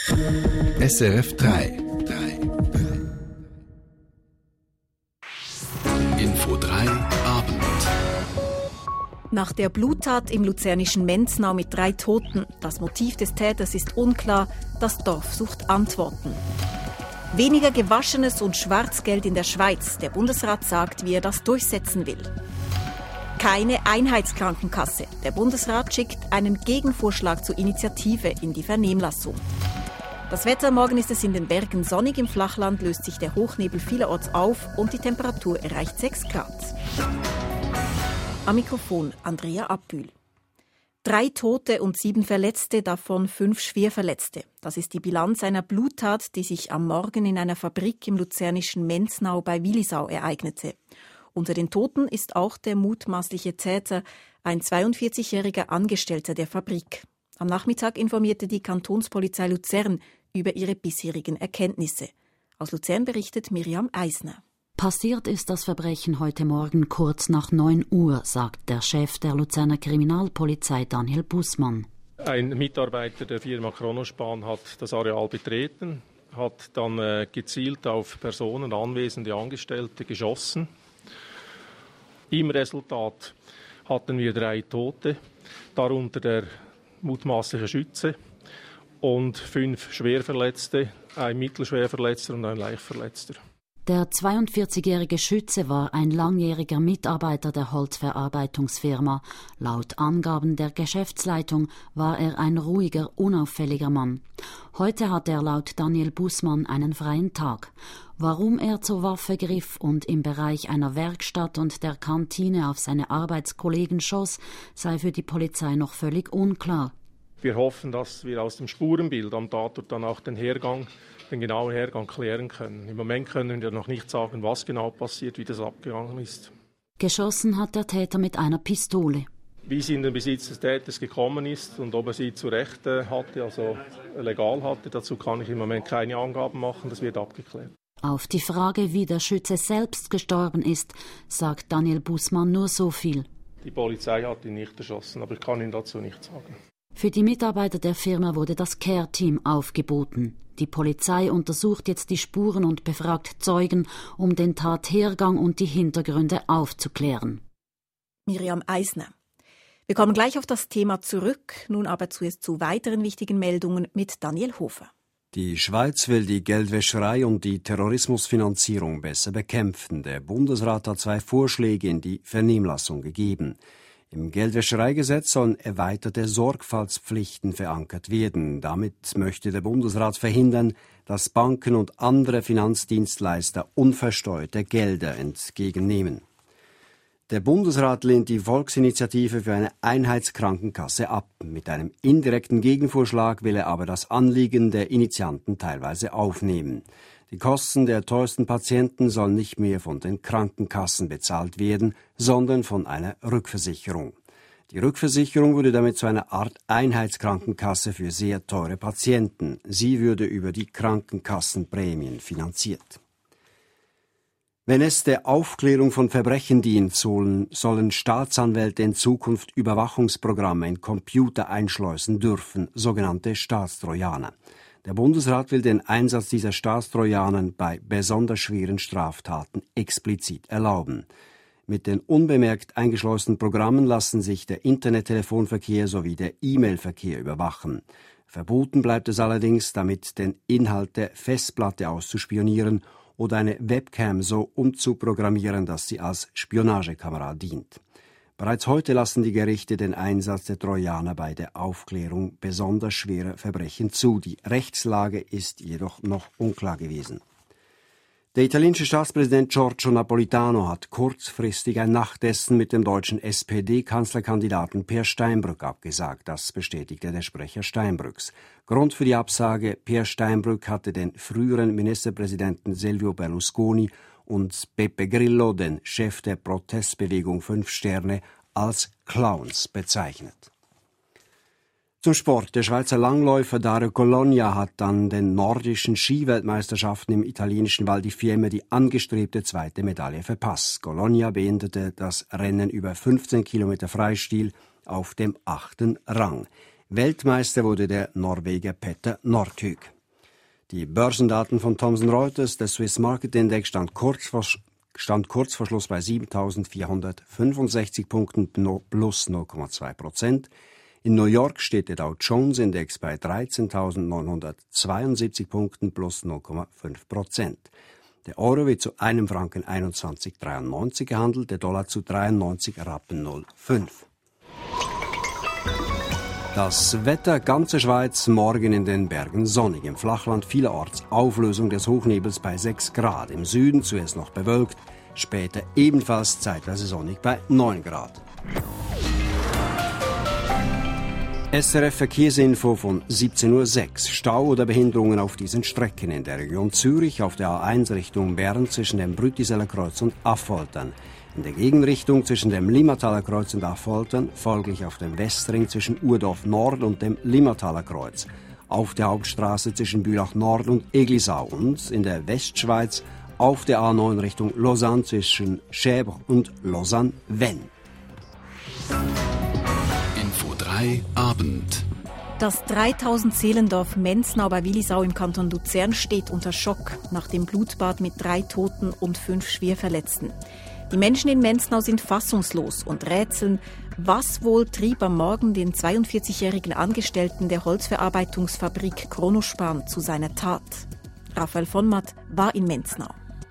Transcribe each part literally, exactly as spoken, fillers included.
S R F drei. Info drei Abend. Nach der Bluttat im luzernischen Menznau mit drei Toten. Das Motiv des Täters ist unklar. Das Dorf sucht Antworten. Weniger Gewaschenes und Schwarzgeld in der Schweiz. Der Bundesrat sagt, wie er das durchsetzen will. Keine Einheitskrankenkasse. Der Bundesrat schickt einen Gegenvorschlag zur Initiative in die Vernehmlassung. Das Wetter: Morgen ist es in den Bergen sonnig, im Flachland löst sich der Hochnebel vielerorts auf und die Temperatur erreicht sechs Grad. Am Mikrofon Andrea Abbühl. Drei Tote und sieben Verletzte, davon fünf Schwerverletzte. Das ist die Bilanz einer Bluttat, die sich am Morgen in einer Fabrik im luzernischen Menznau bei Willisau ereignete. Unter den Toten ist auch der mutmaßliche Täter, ein zweiundvierzigjähriger Angestellter der Fabrik. Am Nachmittag informierte die Kantonspolizei Luzern über ihre bisherigen Erkenntnisse. Aus Luzern berichtet Miriam Eisner. Passiert ist das Verbrechen heute Morgen kurz nach neun Uhr, sagt der Chef der Luzerner Kriminalpolizei Daniel Bussmann. Ein Mitarbeiter der Firma Kronospan hat das Areal betreten, hat dann äh, gezielt auf Personen, anwesende Angestellte geschossen. Im Resultat hatten wir drei Tote, darunter der mutmaßliche Schütze und fünf Schwerverletzte, ein Mittelschwerverletzter und ein Leichtverletzter. Der zweiundvierzigjährige Schütze war ein langjähriger Mitarbeiter der Holzverarbeitungsfirma. Laut Angaben der Geschäftsleitung war er ein ruhiger, unauffälliger Mann. Heute hat er laut Daniel Bussmann einen freien Tag. Warum er zur Waffe griff und im Bereich einer Werkstatt und der Kantine auf seine Arbeitskollegen schoss, sei für die Polizei noch völlig unklar. Wir hoffen, dass wir aus dem Spurenbild am Tatort dann auch den Hergang, den genauen Hergang klären können. Im Moment können wir noch nicht sagen, was genau passiert, wie das abgegangen ist. Geschossen hat der Täter mit einer Pistole. Wie sie in den Besitz des Täters gekommen ist und ob er sie zurecht hatte, also legal hatte, dazu kann ich im Moment keine Angaben machen, das wird abgeklärt. Auf die Frage, wie der Schütze selbst gestorben ist, sagt Daniel Bussmann nur so viel. Die Polizei hat ihn nicht erschossen, aber ich kann Ihnen dazu nichts sagen. Für die Mitarbeiter der Firma wurde das Care-Team aufgeboten. Die Polizei untersucht jetzt die Spuren und befragt Zeugen, um den Tathergang und die Hintergründe aufzuklären. Miriam Eisner. Wir kommen gleich auf das Thema zurück, nun aber zuerst zu weiteren wichtigen Meldungen mit Daniel Hofer. Die Schweiz will die Geldwäscherei und die Terrorismusfinanzierung besser bekämpfen. Der Bundesrat hat zwei Vorschläge in die Vernehmlassung gegeben. Im Geldwäschereigesetz sollen erweiterte Sorgfaltspflichten verankert werden. Damit möchte der Bundesrat verhindern, dass Banken und andere Finanzdienstleister unversteuerte Gelder entgegennehmen. Der Bundesrat lehnt die Volksinitiative für eine Einheitskrankenkasse ab. Mit einem indirekten Gegenvorschlag will er aber das Anliegen der Initianten teilweise aufnehmen. Die Kosten der teuersten Patienten sollen nicht mehr von den Krankenkassen bezahlt werden, sondern von einer Rückversicherung. Die Rückversicherung würde damit zu einer Art Einheitskrankenkasse für sehr teure Patienten. Sie würde über die Krankenkassenprämien finanziert. Wenn es der Aufklärung von Verbrechen dient, sollen, sollen Staatsanwälte in Zukunft Überwachungsprogramme in Computer einschleusen dürfen, sogenannte Staatstrojaner. Der Bundesrat will den Einsatz dieser Staatstrojaner bei besonders schweren Straftaten explizit erlauben. Mit den unbemerkt eingeschleusten Programmen lassen sich der Internettelefonverkehr sowie der E-Mail-Verkehr überwachen. Verboten bleibt es allerdings, damit den Inhalt der Festplatte auszuspionieren oder eine Webcam so umzuprogrammieren, dass sie als Spionagekamera dient. Bereits heute lassen die Gerichte den Einsatz der Trojaner bei der Aufklärung besonders schwerer Verbrechen zu. Die Rechtslage ist jedoch noch unklar gewesen. Der italienische Staatspräsident Giorgio Napolitano hat kurzfristig ein Nachtessen mit dem deutschen S P D-Kanzlerkandidaten Peer Steinbrück abgesagt. Das bestätigte der Sprecher Steinbrücks. Grund für die Absage: Peer Steinbrück hatte den früheren Ministerpräsidenten Silvio Berlusconi und Beppe Grillo, den Chef der Protestbewegung Fünf Sterne, als Clowns bezeichnet. Zum Sport. Der Schweizer Langläufer Dario Cologna hat an den nordischen Skiweltmeisterschaften im italienischen Val di Fiemme die angestrebte zweite Medaille verpasst. Cologna beendete das Rennen über fünfzehn Kilometer Freistil auf dem achten Rang. Weltmeister wurde der Norweger Petter Northug. Die Börsendaten von Thomson Reuters, der Swiss Market Index stand kurz vor, stand kurz vor Schluss bei siebentausendvierhundertfünfundsechzig Punkten plus null Komma zwei Prozent. In New York steht der Dow Jones Index bei dreizehntausendneunhundertzweiundsiebzig Punkten plus null Komma fünf Prozent. Der Euro wird zu einem Franken einundzwanzig Komma dreiundneunzig gehandelt, der Dollar zu dreiundneunzig Rappen null Komma fünf. Das Wetter, ganze Schweiz, morgen in den Bergen sonnig, im Flachland vielerorts Auflösung des Hochnebels bei sechs Grad, im Süden zuerst noch bewölkt, später ebenfalls zeitweise sonnig bei neun Grad. S R F Verkehrsinfo von siebzehn Uhr sechs. Stau oder Behinderungen auf diesen Strecken in der Region Zürich auf der A eins Richtung Bern zwischen dem Brütiseler Kreuz und Affoltern. In der Gegenrichtung zwischen dem Limmataler Kreuz und Affoltern, folglich auf dem Westring zwischen Urdorf Nord und dem Limmataler Kreuz. Auf der Hauptstraße zwischen Bülach Nord und Eglisau und in der Westschweiz auf der A neun Richtung Lausanne zwischen Schäber und Lausanne-Venn. drei Abend. Das dreitausend Seelendorf Menznau bei Willisau im Kanton Luzern steht unter Schock nach dem Blutbad mit drei Toten und fünf Schwerverletzten. Die Menschen in Menznau sind fassungslos und rätseln, was wohl trieb am Morgen den zweiundvierzigjährigen Angestellten der Holzverarbeitungsfabrik Kronospan zu seiner Tat. Raphael von Matt war in Menznau.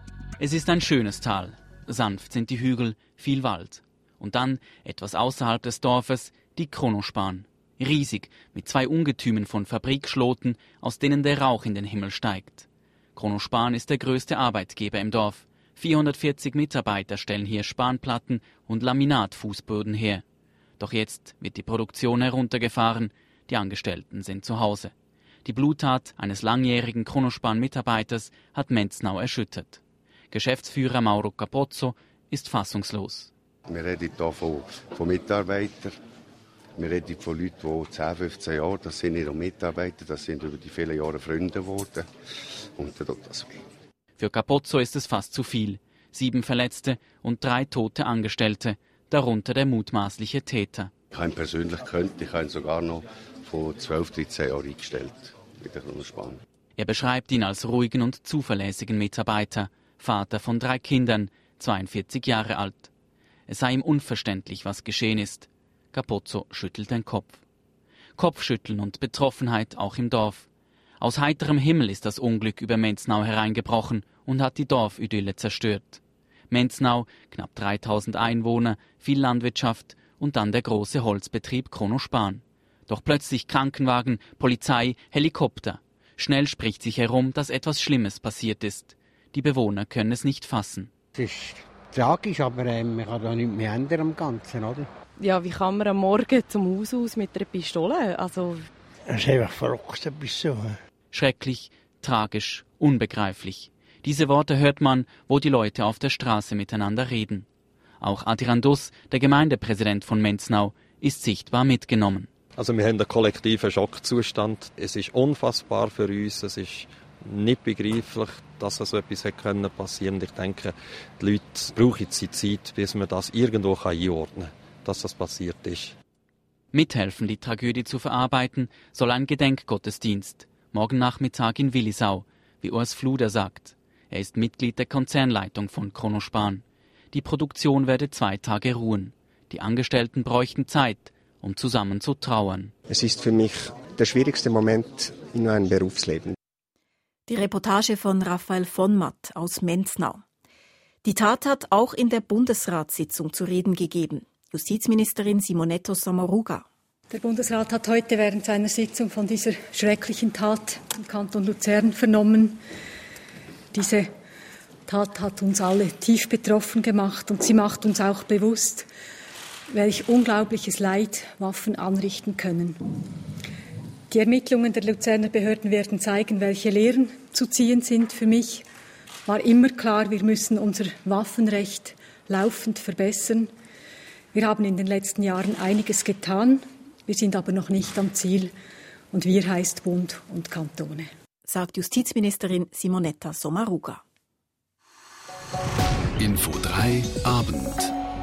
Es ist ein schönes Tal. Sanft sind die Hügel, viel Wald. Und dann, etwas außerhalb des Dorfes, die Kronospan. Riesig, mit zwei Ungetümen von Fabrikschloten, aus denen der Rauch in den Himmel steigt. Kronospan ist der größte Arbeitgeber im Dorf. vierhundertvierzig Mitarbeiter stellen hier Spanplatten und Laminatfußböden her. Doch jetzt wird die Produktion heruntergefahren, die Angestellten sind zu Hause. Die Bluttat eines langjährigen Kronospan-Mitarbeiters hat Menznau erschüttert. Geschäftsführer Mauro Capozzo ist fassungslos. Wir reden hier von, von Mitarbeitern. Wir reden von Leuten, die zehn, fünfzehn Jahre, das sind ihre Mitarbeiter, das sind über die vielen Jahre Freunde geworden. Und dann tut das weh. Für Capozzo ist es fast zu viel. Sieben Verletzte und drei tote Angestellte, darunter der mutmaßliche Täter. Ich habe ihn persönlich gekannt, ich habe ihn sogar noch vor zwölf, dreizehn Jahren eingestellt mit der Kronospan. Er beschreibt ihn als ruhigen und zuverlässigen Mitarbeiter, Vater von drei Kindern, zweiundvierzig Jahre alt. Es sei ihm unverständlich, was geschehen ist. Capozzo schüttelt den Kopf. Kopfschütteln und Betroffenheit auch im Dorf. Aus heiterem Himmel ist das Unglück über Menznau hereingebrochen und hat die Dorfidylle zerstört. Menznau, knapp dreitausend Einwohner, viel Landwirtschaft und dann der große Holzbetrieb Kronospan. Doch plötzlich Krankenwagen, Polizei, Helikopter. Schnell spricht sich herum, dass etwas Schlimmes passiert ist. Die Bewohner können es nicht fassen. Es ist tragisch, aber äh, man kann da nichts mehr ändern am Ganzen, oder? Ja, wie kann man am Morgen zum Haus aus mit einer Pistole? Also das ist einfach verrückt, etwas so. Schrecklich, tragisch, unbegreiflich. Diese Worte hört man, wo die Leute auf der Straße miteinander reden. Auch Adrian Duss, der Gemeindepräsident von Menznau, ist sichtbar mitgenommen. Also wir haben einen kollektiven Schockzustand. Es ist unfassbar für uns. Es ist nicht begreiflich, dass so etwas hätte passieren können. Ich denke, die Leute brauchen die Zeit, bis man das irgendwo einordnen kann, dass das passiert ist. Mithelfen, die Tragödie zu verarbeiten, soll ein Gedenkgottesdienst. Morgen Nachmittag in Willisau, wie Urs Fluder sagt. Er ist Mitglied der Konzernleitung von Kronospan. Die Produktion werde zwei Tage ruhen. Die Angestellten bräuchten Zeit, um zusammen zu trauern. Es ist für mich der schwierigste Moment in meinem Berufsleben. Die Reportage von Raphael von Matt aus Menznau. Die Tat hat auch in der Bundesratssitzung zu reden gegeben. Justizministerin Simonetta Sommaruga. Der Bundesrat hat heute während seiner Sitzung von dieser schrecklichen Tat im Kanton Luzern vernommen. Diese Tat hat uns alle tief betroffen gemacht und sie macht uns auch bewusst, welch unglaubliches Leid Waffen anrichten können. Die Ermittlungen der Luzerner Behörden werden zeigen, welche Lehren zu ziehen sind. Für mich war immer klar, wir müssen unser Waffenrecht laufend verbessern. Wir haben in den letzten Jahren einiges getan, wir sind aber noch nicht am Ziel. Und wir heißt Bund und Kantone, sagt Justizministerin Simonetta Sommaruga. Info drei Abend.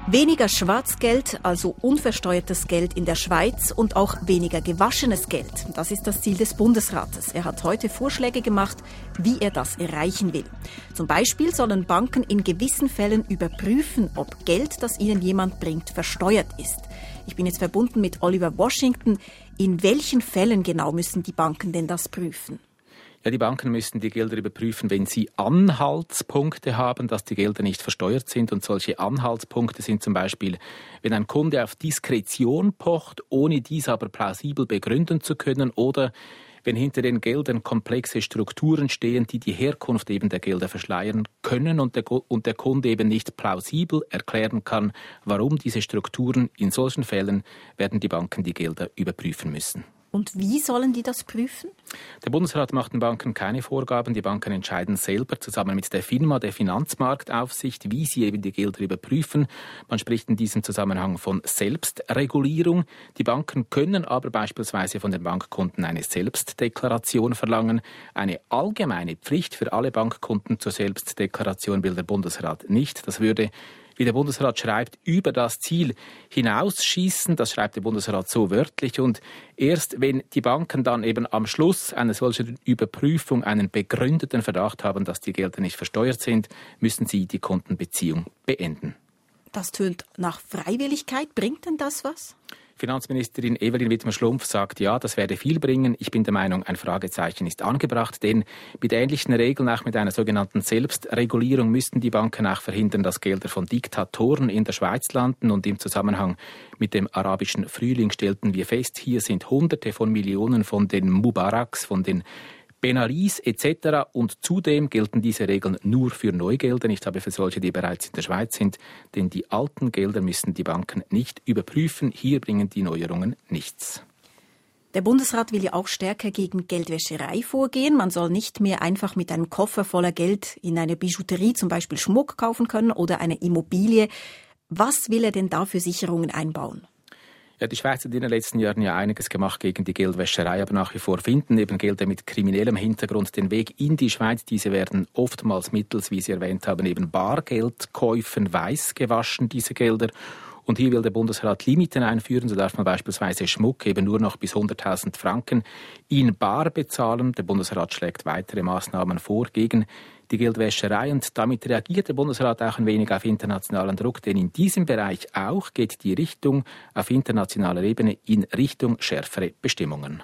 Weniger Schwarzgeld, also unversteuertes Geld in der Schweiz und auch weniger gewaschenes Geld. Das ist das Ziel des Bundesrates. Er hat heute Vorschläge gemacht, wie er das erreichen will. Zum Beispiel sollen Banken in gewissen Fällen überprüfen, ob Geld, das ihnen jemand bringt, versteuert ist. Ich bin jetzt verbunden mit Oliver Washington. In welchen Fällen genau müssen die Banken denn das prüfen? Ja, die Banken müssen die Gelder überprüfen, wenn sie Anhaltspunkte haben, dass die Gelder nicht versteuert sind. Und solche Anhaltspunkte sind zum Beispiel, wenn ein Kunde auf Diskretion pocht, ohne dies aber plausibel begründen zu können, oder wenn hinter den Geldern komplexe Strukturen stehen, die die Herkunft eben der Gelder verschleiern können und der, und der Kunde eben nicht plausibel erklären kann, warum diese Strukturen. In solchen Fällen werden die Banken die Gelder überprüfen müssen. Und wie sollen die das prüfen? Der Bundesrat macht den Banken keine Vorgaben. Die Banken entscheiden selber zusammen mit der FINMA, der Finanzmarktaufsicht, wie sie eben die Gelder überprüfen. Man spricht in diesem Zusammenhang von Selbstregulierung. Die Banken können aber beispielsweise von den Bankkunden eine Selbstdeklaration verlangen. Eine allgemeine Pflicht für alle Bankkunden zur Selbstdeklaration will der Bundesrat nicht. Das würde, wie der Bundesrat schreibt, über das Ziel hinausschießen. Das schreibt der Bundesrat so wörtlich. Und erst wenn die Banken dann eben am Schluss einer solchen Überprüfung einen begründeten Verdacht haben, dass die Gelder nicht versteuert sind, müssen sie die Kundenbeziehung beenden. Das tönt nach Freiwilligkeit. Bringt denn das was? Finanzministerin Evelyn Widmer-Schlumpf sagt, ja, das werde viel bringen. Ich bin der Meinung, ein Fragezeichen ist angebracht, denn mit ähnlichen Regeln, auch mit einer sogenannten Selbstregulierung, müssten die Banken auch verhindern, dass Gelder von Diktatoren in der Schweiz landen. Und im Zusammenhang mit dem arabischen Frühling stellten wir fest, hier sind Hunderte von Millionen von den Mubaraks, von den Ben Alis et cetera. Und zudem gelten diese Regeln nur für Neugelder, nicht aber für solche, die bereits in der Schweiz sind. Denn die alten Gelder müssen die Banken nicht überprüfen. Hier bringen die Neuerungen nichts. Der Bundesrat will ja auch stärker gegen Geldwäscherei vorgehen. Man soll nicht mehr einfach mit einem Koffer voller Geld in eine Bijouterie zum Beispiel Schmuck kaufen können oder eine Immobilie. Was will er denn da für Sicherungen einbauen? Ja, die Schweiz hat in den letzten Jahren ja einiges gemacht gegen die Geldwäscherei, aber nach wie vor finden eben Gelder mit kriminellem Hintergrund den Weg in die Schweiz. Diese werden oftmals mittels, wie Sie erwähnt haben, eben Bargeldkäufen weiß gewaschen, diese Gelder. Und hier will der Bundesrat Limiten einführen. So darf man beispielsweise Schmuck eben nur noch bis hunderttausend Franken in bar bezahlen. Der Bundesrat schlägt weitere Maßnahmen vor gegen die Geldwäscherei. Und damit reagiert der Bundesrat auch ein wenig auf internationalen Druck. Denn in diesem Bereich auch geht die Richtung auf internationaler Ebene in Richtung schärfere Bestimmungen.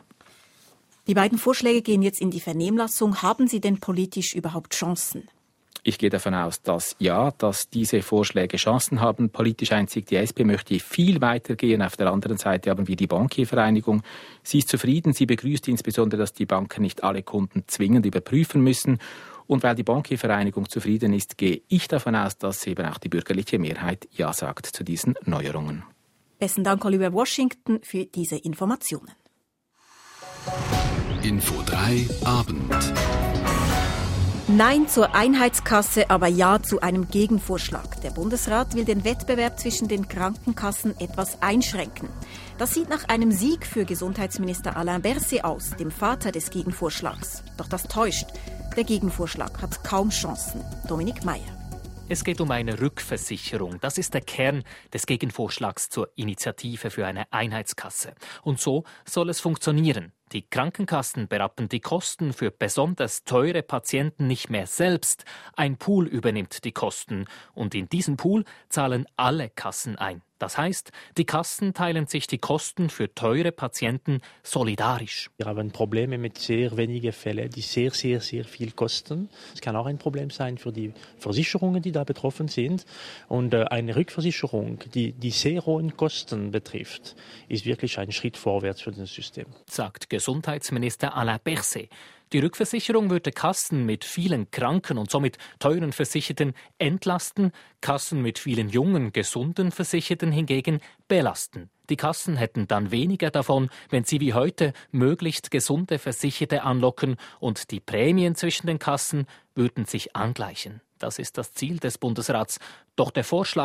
Die beiden Vorschläge gehen jetzt in die Vernehmlassung. Haben sie denn politisch überhaupt Chancen? Ich gehe davon aus, dass ja, dass diese Vorschläge Chancen haben. Politisch einzig die S P möchte viel weiter gehen. Auf der anderen Seite haben wir die Bankiervereinigung. Sie ist zufrieden. Sie begrüßt insbesondere, dass die Banken nicht alle Kunden zwingend überprüfen müssen. Und weil die Bankiervereinigung zufrieden ist, gehe ich davon aus, dass eben auch die bürgerliche Mehrheit Ja sagt zu diesen Neuerungen. Besten Dank, Oliver Washington, für diese Informationen. Info drei Abend. Nein zur Einheitskasse, aber Ja zu einem Gegenvorschlag. Der Bundesrat will den Wettbewerb zwischen den Krankenkassen etwas einschränken. Das sieht nach einem Sieg für Gesundheitsminister Alain Berset aus, dem Vater des Gegenvorschlags. Doch das täuscht. Der Gegenvorschlag hat kaum Chancen. Dominik Meyer. Es geht um eine Rückversicherung. Das ist der Kern des Gegenvorschlags zur Initiative für eine Einheitskasse. Und so soll es funktionieren. Die Krankenkassen berappen die Kosten für besonders teure Patienten nicht mehr selbst. Ein Pool übernimmt die Kosten. Und in diesen Pool zahlen alle Kassen ein. Das heißt, die Kassen teilen sich die Kosten für teure Patienten solidarisch. Wir haben Probleme mit sehr wenigen Fällen, die sehr, sehr, sehr viel kosten. Es kann auch ein Problem sein für die Versicherungen, die da betroffen sind. Und eine Rückversicherung, die die sehr hohen Kosten betrifft, ist wirklich ein Schritt vorwärts für das System. Sagt Gesundheitsminister Alain Berset. Die Rückversicherung würde Kassen mit vielen Kranken und somit teuren Versicherten entlasten, Kassen mit vielen jungen, gesunden Versicherten hingegen belasten. Die Kassen hätten dann weniger davon, wenn sie wie heute möglichst gesunde Versicherte anlocken und die Prämien zwischen den Kassen würden sich angleichen. Das ist das Ziel des Bundesrats. Doch der Vorschlag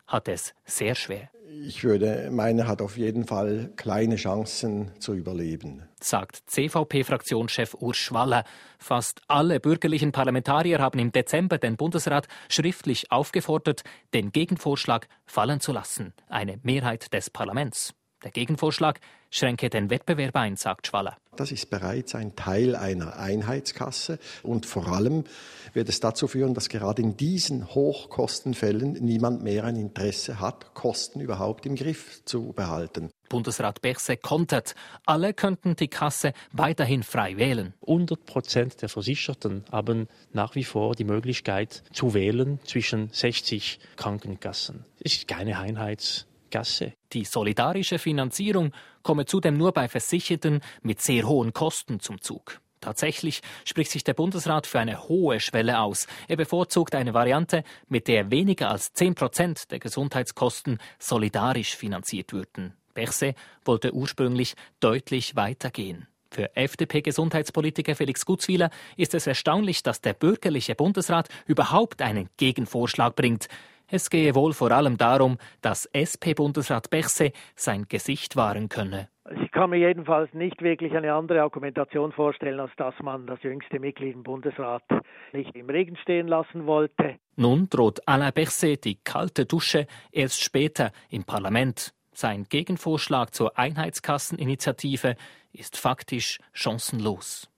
hat es sehr schwer. Ich würde meinen, er hat auf jeden Fall kleine Chancen zu überleben, sagt C V P-Fraktionschef Urs Schwaller. Fast alle bürgerlichen Parlamentarier haben im Dezember den Bundesrat schriftlich aufgefordert, den Gegenvorschlag fallen zu lassen. Eine Mehrheit des Parlaments. Der Gegenvorschlag schränke den Wettbewerb ein, sagt Schwaller. Das ist bereits ein Teil einer Einheitskasse und vor allem wird es dazu führen, dass gerade in diesen Hochkostenfällen niemand mehr ein Interesse hat, Kosten überhaupt im Griff zu behalten. Bundesrat Berset kontert, alle könnten die Kasse weiterhin frei wählen. hundert Prozent der Versicherten haben nach wie vor die Möglichkeit zu wählen zwischen sechzig Krankenkassen. Es ist keine Einheitskasse. Die solidarische Finanzierung komme zudem nur bei Versicherten mit sehr hohen Kosten zum Zug. Tatsächlich spricht sich der Bundesrat für eine hohe Schwelle aus. Er bevorzugt eine Variante, mit der weniger als zehn Prozent der Gesundheitskosten solidarisch finanziert würden. Berset wollte ursprünglich deutlich weitergehen. Für F D P-Gesundheitspolitiker Felix Gutzwiller ist es erstaunlich, dass der bürgerliche Bundesrat überhaupt einen Gegenvorschlag bringt. Es gehe wohl vor allem darum, dass S P-Bundesrat Berset sein Gesicht wahren könne. Ich kann mir jedenfalls nicht wirklich eine andere Argumentation vorstellen, als dass man das jüngste Mitglied im Bundesrat nicht im Regen stehen lassen wollte. Nun droht Alain Berset die kalte Dusche erst später im Parlament. Sein Gegenvorschlag zur Einheitskasseninitiative ist faktisch chancenlos.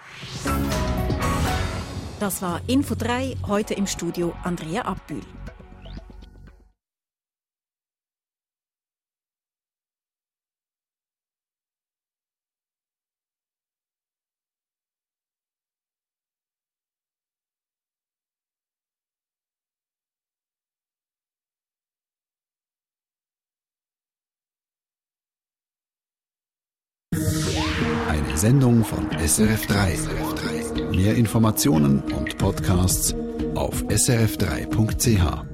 Das war Info drei, heute im Studio Andrea Abbühl. Eine Sendung von S R F drei. Mehr Informationen und Podcasts auf s r f drei punkt c h.